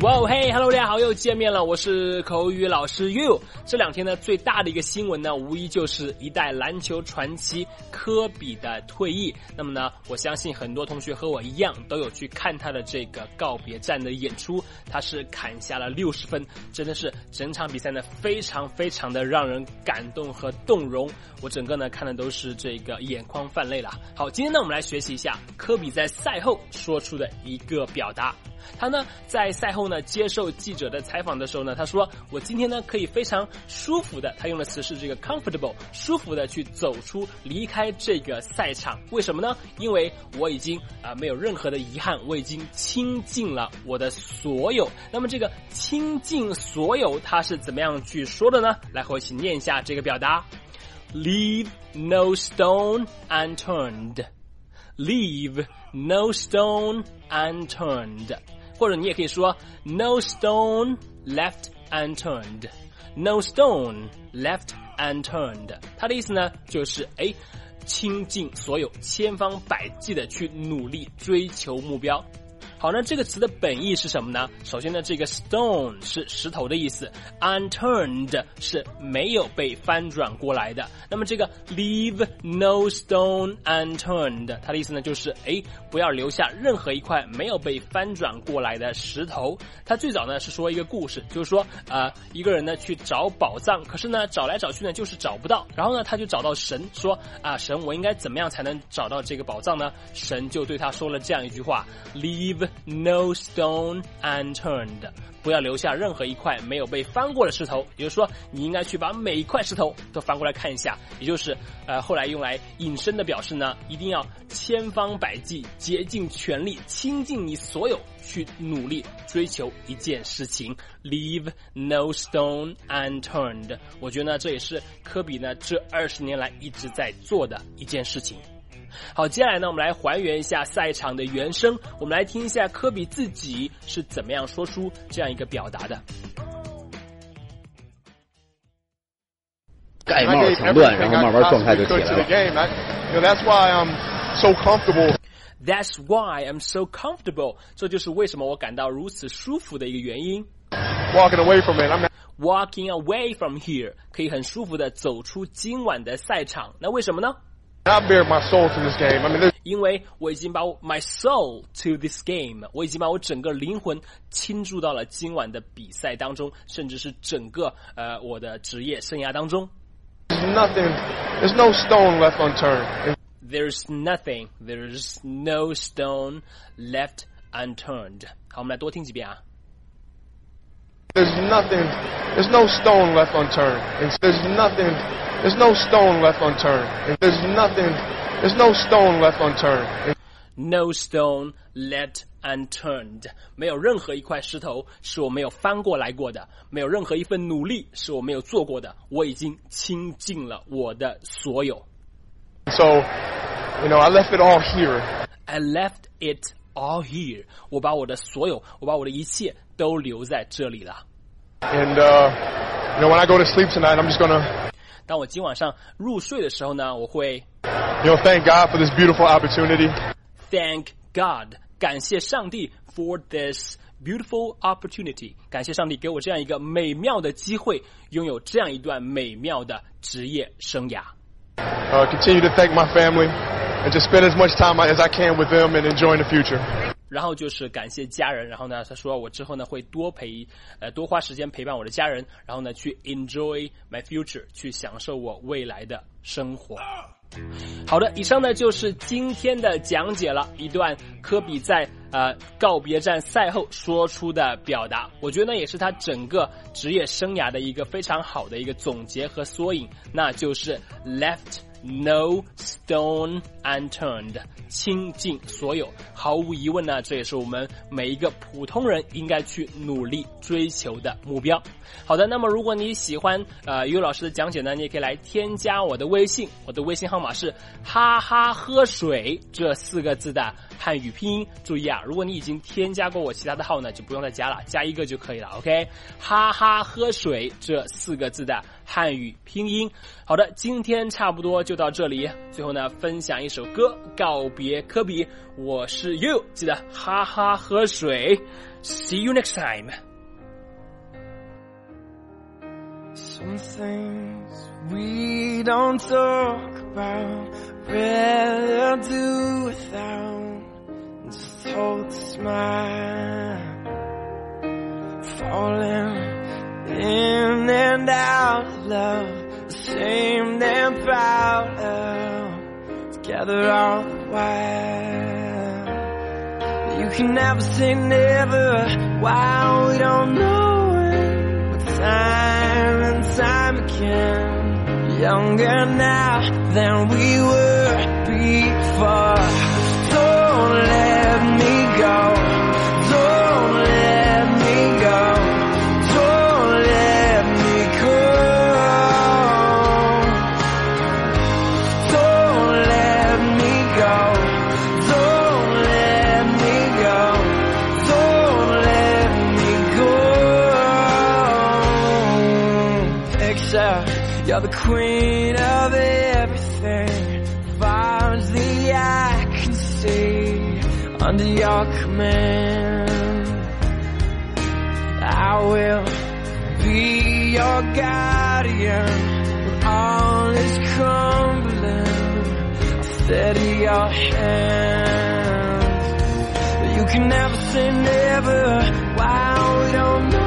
哇哦嘿 ，Hello， 大家好，又见面了，我是口语老师 You。这两天呢，最大的一个新闻呢，无疑就是一代篮球传奇科比的退役。那么呢，我相信很多同学和我一样，都有去看他的这个告别战的演出。他是砍下了60分，真的是整场比赛呢，非常非常的让人感动和动容。我整个呢看的都是这个眼眶泛泪了。好，今天呢，我们来学习一下科比在赛后说出的一个表达。他呢在赛后呢接受记者的采访的时候呢，他说我今天呢可以非常舒服的，他用的词是这个 comfortable， 舒服的去走出离开这个赛场。为什么呢？因为我已经没有任何的遗憾，我已经倾尽了我的所有。那么这个倾尽所有他是怎么样去说的呢？来和我一起念一下这个表达 Leave no stone unturned， Leave no stone unturned， 或者你也可以说 No stone left unturned， No stone left unturned。 它的意思呢就是倾尽所有，千方百计的去努力追求目标。好，那这个词的本意是什么呢？首先呢，这个 stone 是石头的意思， unturned 是没有被翻转过来的。那么这个 leave no stone unturned， 它的意思呢就是不要留下任何一块没有被翻转过来的石头。它最早呢是说一个故事，就是说一个人呢去找宝藏，可是呢找来找去呢就是找不到，然后呢他就找到神，说神，我应该怎么样才能找到这个宝藏呢？神就对他说了这样一句话 Leave no stone unturned， 不要留下任何一块没有被翻过的石头，也就是说你应该去把每一块石头都翻过来看一下，也就是后来用来引申的表示呢，一定要千方百计，竭尽全力，倾尽你所有去努力追求一件事情 Leave no stone unturned。 我觉得呢这也是科比呢这20年来一直在做的一件事情。好，接下来呢我们来还原一下赛场的原声，我们来听一下科比自己是怎么样说出这样一个表达的。 盖帽抢断，然后慢慢状态就起来了。 That's why I'm so comfortable. That's why I'm so comfortable. 这就是为什么我感到如此舒服的一个原因。 Walking away from it. Walking away from here， 可以很舒服的走出今晚的赛场。那为什么呢 ？I bare my soul to this game. 因为我已经把my soul to this game， 我已经把我整个灵魂倾注到了今晚的比赛当中，甚至是整个我的职业生涯当中。 There's no stone left unturned. There's nothing, there's no stone left unturned. 好，我们来多听几遍啊。 There's no stone left unturned. There's no stone left unturned. There's no stone left unturned. No stone left unturned. 没有任何一块石头是我没有翻过来过的，没有任何一份努力是我没有做过的，我已经倾尽了我的所有。 So, I left it all here. I left it all here. 我把我的所有，我把我的一切都留在这里了。 And, when I go to sleep tonight, I'm just gonna... 当我今晚上入睡的时候呢，我会 thank God for this beautiful opportunity. Thank God， 感谢上帝 for this beautiful opportunity， 感谢上帝给我这样一个美妙的机会，拥有这样一段美妙的职业生涯。 Continue to thank my family and just spend as much time as I can with them and enjoy the future. 然后就是感谢家人，然后呢他说我之后呢会多花时间陪伴我的家人，然后呢去 enjoy my future， 去享受我未来的生活。好的，以上呢就是今天的讲解了，一段科比在告别战赛后说出的表达，我觉得呢也是他整个职业生涯的一个非常好的一个总结和缩影，那就是 left no stone unturned， 倾尽所有。毫无疑问呢，这也是我们每一个普通人应该去努力追求的目标。好的，那么如果你喜欢于老师的讲解呢，你也可以来添加我的微信，我的微信号码是哈哈喝水这4个字的汉语拼音。注意啊，如果你已经添加过我其他的号呢，就不用再加了，加一个就可以了 OK， 哈哈喝水这4个字的汉语拼音。好的，今天差不多就到这里，最后呢分享一首歌告别科比，我是 You， 记得哈哈喝水。 See you next time. Some things we don't talk about, rather do without, just hold the smile. Falling in and out of love, ashamed and proud of, together all the while. You can never say never, while we don't know it, but time and time again, younger now than we were before. Don't let me go, don't let me go, don't let me go, don't let me go, don't let me go, don't let me go. Picture, you're the queen of everything, far as the eye can see, under your command. I will be your guardian when all is crumbling. I'll steady your hand. But you can never say never, while we don't know